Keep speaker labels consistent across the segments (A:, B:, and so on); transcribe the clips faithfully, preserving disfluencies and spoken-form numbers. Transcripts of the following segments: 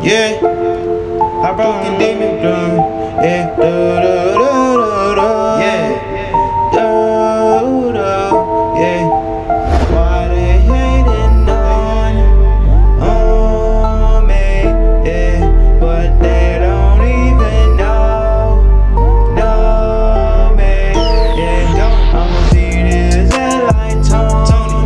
A: Yeah, heartbroken demon drum. Yeah, do do do do do. Yeah, do do. Yeah, why they hating on on me? Yeah, but they don't even know know me. Yeah, I'ma be this like Tony,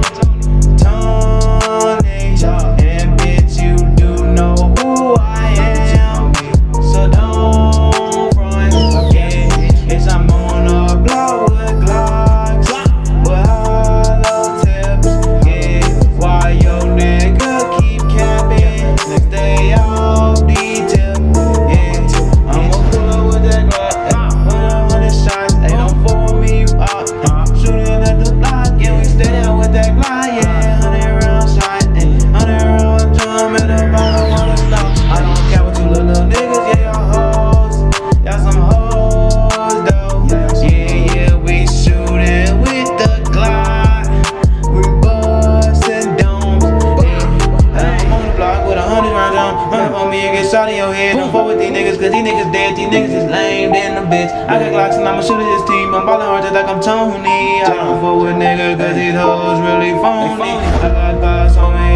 A: Tony, and bitch, you do know who I am. So don't front, yeah. Bitch, I'm on a block with Glocks, with hollow tips, yeah. Why your nigga keep capping? Stay off the tip, yeah. I'ma pull up with that Glock, put a hundred shots, they don't fool me up. Shooting at the block, yeah, we stay there with that Glock, yeah. Hundred round shot, and hundred round drum, and the bottom wanna stop. I don't care what you little niggas, yeah, y'all hoes, y'all some hoes though. Yeah, yeah, we shooting with the Glock, we bustin' domes. Yeah, I'm on the block with a hundred round drum. Run up on me and get shot in your head. Don't fuck with these niggas, cause these niggas dead. These niggas is lame, than the bitch. I got Glocks and I'ma shoot at this team. I'm ballin' hard just like I'm Tony. I don't fuck with niggas, cause these hoes really phony. I got Glocks on me.